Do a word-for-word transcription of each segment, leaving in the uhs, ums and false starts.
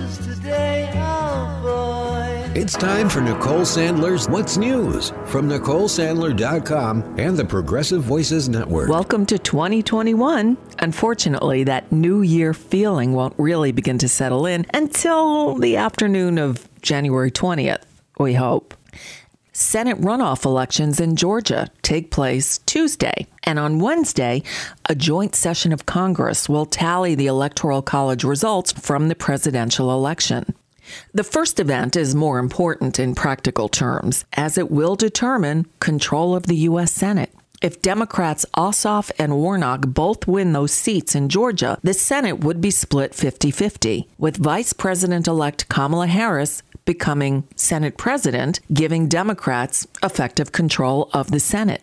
news today, oh boy. It's time for Nicole Sandler's What's News from Nicole Sandler dot com and the Progressive Voices Network. Welcome to twenty twenty-one. Unfortunately, that New Year feeling won't really begin to settle in until the afternoon of January twentieth, we hope. Senate runoff elections in Georgia take place Tuesday, and on Wednesday, a joint session of Congress will tally the Electoral College results from the presidential election. The first event is more important in practical terms, as it will determine control of the U S Senate. If Democrats Ossoff and Warnock both win those seats in Georgia, the Senate would be split fifty-fifty, with Vice President-elect Kamala Harris becoming Senate President, giving Democrats effective control of the Senate.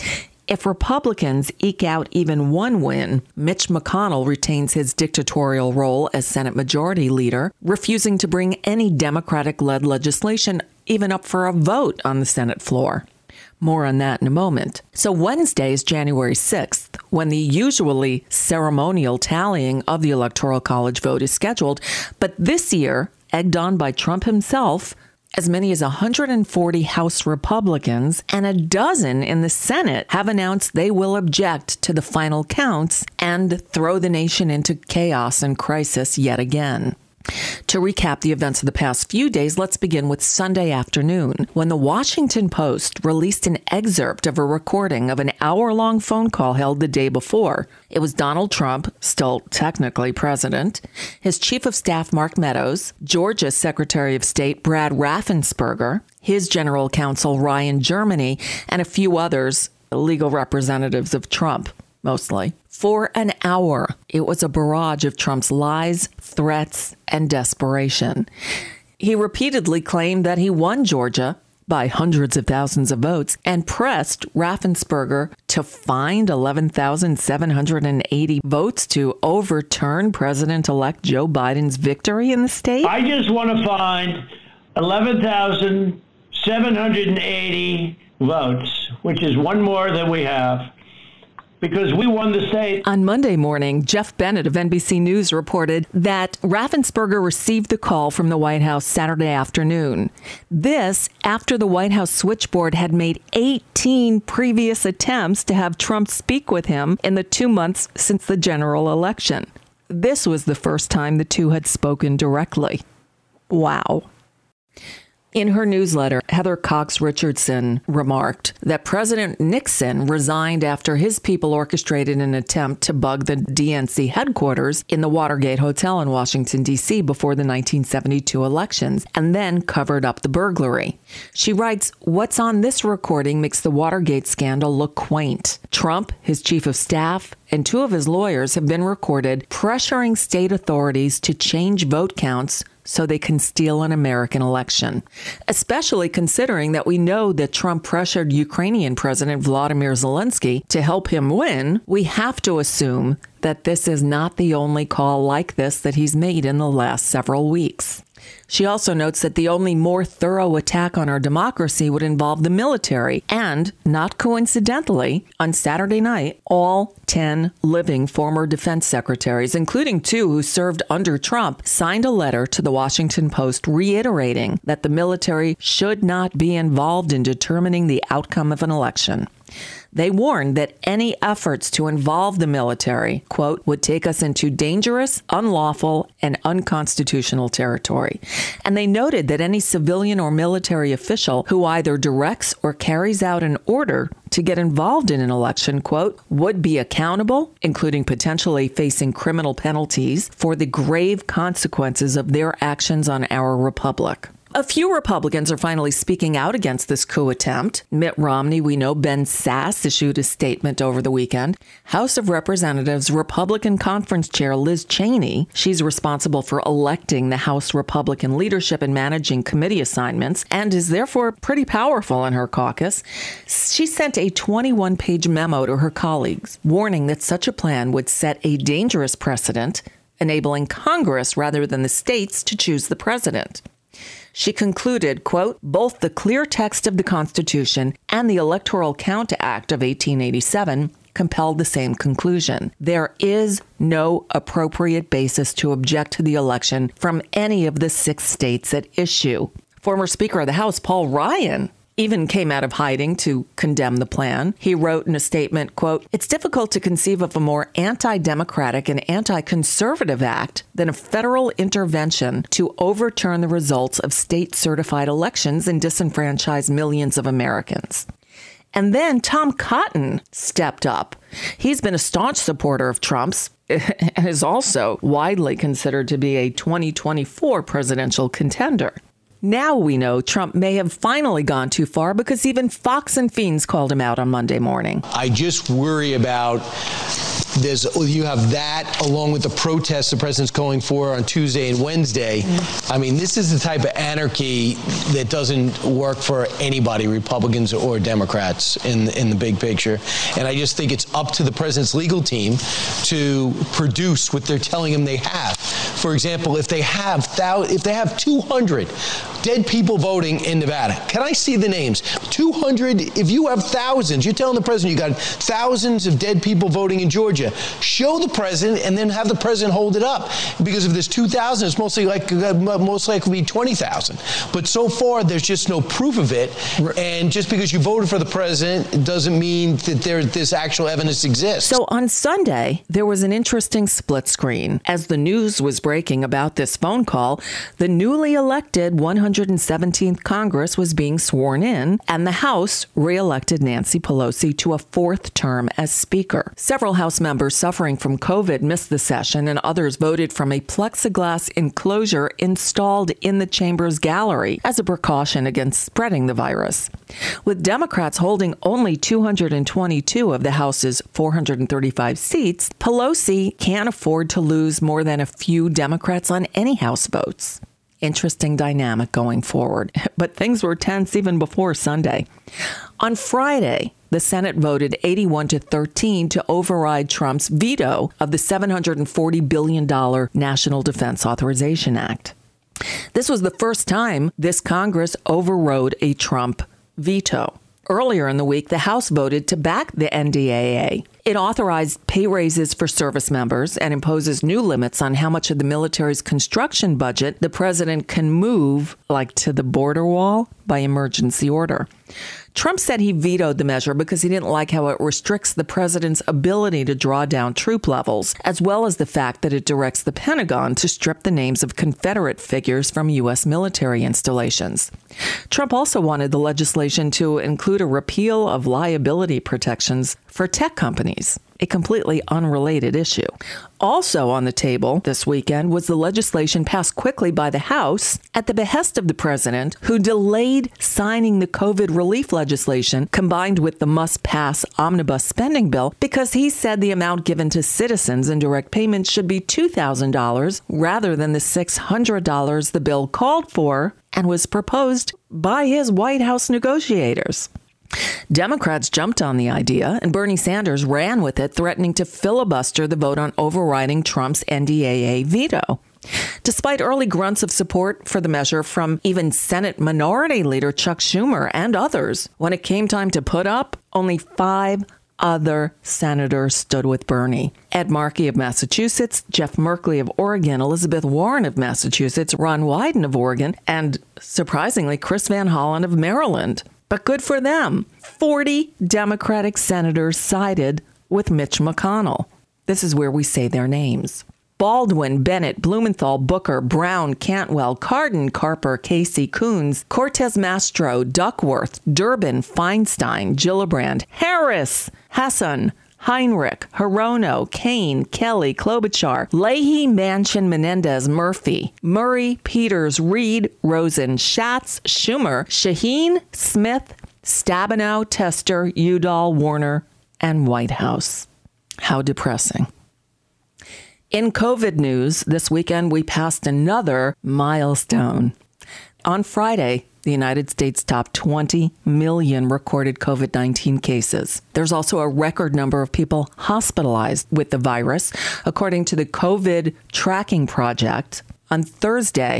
If Republicans eke out even one win, Mitch McConnell retains his dictatorial role as Senate Majority Leader, refusing to bring any Democratic-led legislation even up for a vote on the Senate floor. More on that in a moment. So Wednesday is January sixth, when the usually ceremonial tallying of the Electoral College vote is scheduled. But this year, egged on by Trump himself, as many as one hundred forty House Republicans and a dozen in the Senate have announced they will object to the final counts and throw the nation into chaos and crisis yet again. To recap the events of the past few days, let's begin with Sunday afternoon, when the Washington Post released an excerpt of a recording of an hour-long phone call held the day before. It was Donald Trump, still technically president, his chief of staff, Mark Meadows, Georgia's Secretary of State, Brad Raffensperger, his general counsel, Ryan Germany, and a few others, legal representatives of Trump, mostly. For an hour, it was a barrage of Trump's lies, threats, and desperation. He repeatedly claimed that he won Georgia by hundreds of thousands of votes and pressed Raffensperger to find eleven thousand seven hundred eighty votes to overturn President-elect Joe Biden's victory in the state. I just want to find eleven thousand seven hundred eighty votes, which is one more than we have, because we won the state. On Monday morning, Jeff Bennett of N B C News reported that Raffensperger received the call from the White House Saturday afternoon. This after the White House switchboard had made eighteen previous attempts to have Trump speak with him in the two months since the general election. This was the first time the two had spoken directly. Wow. In her newsletter, Heather Cox Richardson remarked that President Nixon resigned after his people orchestrated an attempt to bug the D N C headquarters in the Watergate Hotel in Washington, D C before the nineteen seventy-two elections, and then covered up the burglary. She writes, "What's on this recording makes the Watergate scandal look quaint. Trump, his chief of staff, and two of his lawyers have been recorded pressuring state authorities to change vote counts so they can steal an American election, especially considering that we know that Trump pressured Ukrainian President Vladimir Zelensky to help him win. We have to assume that this is not the only call like this that he's made in the last several weeks." She also notes that the only more thorough attack on our democracy would involve the military. And, not coincidentally, on Saturday night, all ten living former defense secretaries, including two who served under Trump, signed a letter to the Washington Post reiterating that the military should not be involved in determining the outcome of an election. They warned that any efforts to involve the military, quote, would take us into dangerous, unlawful, and unconstitutional territory. And they noted that any civilian or military official who either directs or carries out an order to get involved in an election, quote, would be accountable, including potentially facing criminal penalties for the grave consequences of their actions on our republic. A few Republicans are finally speaking out against this coup attempt. Mitt Romney, we know Ben Sasse issued a statement over the weekend. House of Representatives Republican Conference Chair Liz Cheney, she's responsible for electing the House Republican leadership and managing committee assignments, and is therefore pretty powerful in her caucus. She sent a twenty-one page memo to her colleagues, warning that such a plan would set a dangerous precedent, enabling Congress rather than the states to choose the president. She concluded, quote, both the clear text of the Constitution and the Electoral Count Act of eighteen eighty-seven compelled the same conclusion. There is no appropriate basis to object to the election from any of the six states at issue. Former Speaker of the House, Paul Ryan, even came out of hiding to condemn the plan. He wrote in a statement, quote, "It's difficult to conceive of a more anti-democratic and anti-conservative act than a federal intervention to overturn the results of state-certified elections and disenfranchise millions of Americans." And then Tom Cotton stepped up. He's been a staunch supporter of Trump's and is also widely considered to be a twenty twenty-four presidential contender. Now we know Trump may have finally gone too far because even Fox and Fiends called him out on Monday morning. I just worry about there's you have that along with the protests the president's calling for on Tuesday and Wednesday. Mm-hmm. I mean, this is the type of anarchy that doesn't work for anybody, Republicans or Democrats, in in the big picture. And I just think it's up to the president's legal team to produce what they're telling him they have. For example, if they have thou- if they have two hundred dead people voting in Nevada, can I see the names? two hundred, if you have thousands, you're telling the president you got thousands of dead people voting in Georgia. Show the president and then have the president hold it up. Because if there's two thousand, it's mostly like most likely be twenty thousand. But so far, there's just no proof of it. And just because you voted for the president doesn't mean that there this actual evidence exists. So on Sunday, there was an interesting split screen. As the news was breaking about this phone call, the newly elected one hundred seventeenth Congress was being sworn in, and the House re-elected Nancy Pelosi to a fourth term as Speaker. Several House members suffering from COVID missed the session, and others voted from a plexiglass enclosure installed in the chamber's gallery as a precaution against spreading the virus. With Democrats holding only two hundred twenty-two of the House's four hundred thirty-five seats, Pelosi can't afford to lose more than a few Democrats on any House votes. Interesting dynamic going forward. But things were tense even before Sunday. On Friday, the Senate voted eighty-one to thirteen to override Trump's veto of the seven hundred forty billion dollars National Defense Authorization Act. This was the first time this Congress overrode a Trump veto. Earlier in the week, the House voted to back the N D A A. It authorized pay raises for service members and imposes new limits on how much of the military's construction budget the president can move, like to the border wall, by emergency order. Trump said he vetoed the measure because he didn't like how it restricts the president's ability to draw down troop levels, as well as the fact that it directs the Pentagon to strip the names of Confederate figures from U S military installations. Trump also wanted the legislation to include a repeal of liability protections for tech companies, a completely unrelated issue. Also on the table this weekend was the legislation passed quickly by the House at the behest of the president, who delayed signing the COVID relief legislation combined with the must-pass omnibus spending bill because he said the amount given to citizens in direct payments should be two thousand dollars rather than the six hundred dollars the bill called for and was proposed by his White House negotiators. Democrats jumped on the idea, and Bernie Sanders ran with it, threatening to filibuster the vote on overriding Trump's N D A A veto. Despite early grunts of support for the measure from even Senate Minority Leader Chuck Schumer and others, when it came time to put up, only five other senators stood with Bernie. Ed Markey of Massachusetts, Jeff Merkley of Oregon, Elizabeth Warren of Massachusetts, Ron Wyden of Oregon, and surprisingly, Chris Van Hollen of Maryland. But good for them. forty Democratic senators sided with Mitch McConnell. This is where we say their names. Baldwin, Bennett, Blumenthal, Booker, Brown, Cantwell, Cardin, Carper, Casey, Coons, Cortez Mastro, Duckworth, Durbin, Feinstein, Gillibrand, Harris, Hassan, Heinrich, Hirono, Kane, Kelly, Klobuchar, Leahy, Manchin, Menendez, Murphy, Murray, Peters, Reed, Rosen, Schatz, Schumer, Shaheen, Smith, Stabenow, Tester, Udall, Warner, and Whitehouse. How depressing. In COVID news, this weekend we passed another milestone. On Friday, the United States topped twenty million recorded COVID nineteen cases. There's also a record number of people hospitalized with the virus. According to the COVID Tracking Project, on Thursday,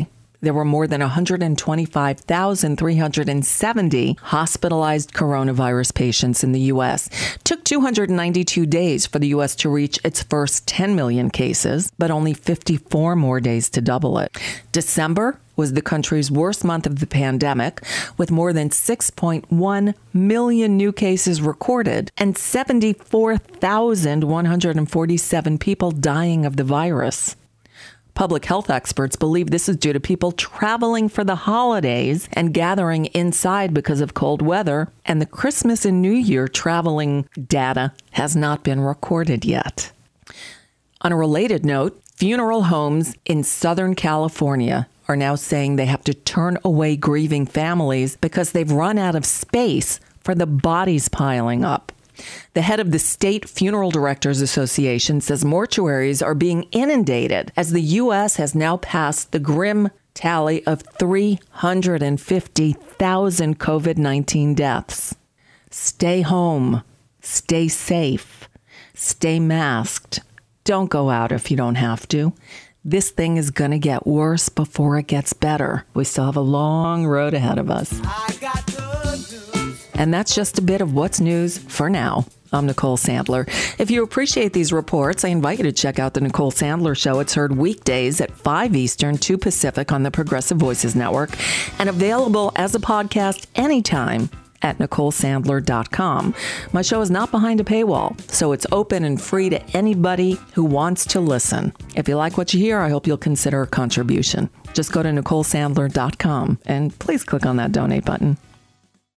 there were more than one hundred twenty-five thousand three hundred seventy hospitalized coronavirus patients in the U S. It took two hundred ninety-two days for the U S to reach its first ten million cases, but only fifty-four more days to double it. December was the country's worst month of the pandemic, with more than six point one million new cases recorded and seventy-four thousand one hundred forty-seven people dying of the virus. Public health experts believe this is due to people traveling for the holidays and gathering inside because of cold weather, and the Christmas and New Year traveling data has not been recorded yet. On a related note, funeral homes in Southern California are now saying they have to turn away grieving families because they've run out of space for the bodies piling up. The head of the State Funeral Directors Association says mortuaries are being inundated as the U S has now passed the grim tally of three hundred fifty thousand COVID nineteen deaths. Stay home. Stay safe. Stay masked. Don't go out if you don't have to. This thing is going to get worse before it gets better. We still have a long road ahead of us. I got good news. And that's just a bit of what's news for now. I'm Nicole Sandler. If you appreciate these reports, I invite you to check out The Nicole Sandler Show. It's heard weekdays at five Eastern, two Pacific on the Progressive Voices Network and available as a podcast anytime at Nicole Sandler dot com. My show is not behind a paywall, so it's open and free to anybody who wants to listen. If you like what you hear, I hope you'll consider a contribution. Just go to Nicole Sandler dot com and please click on that donate button.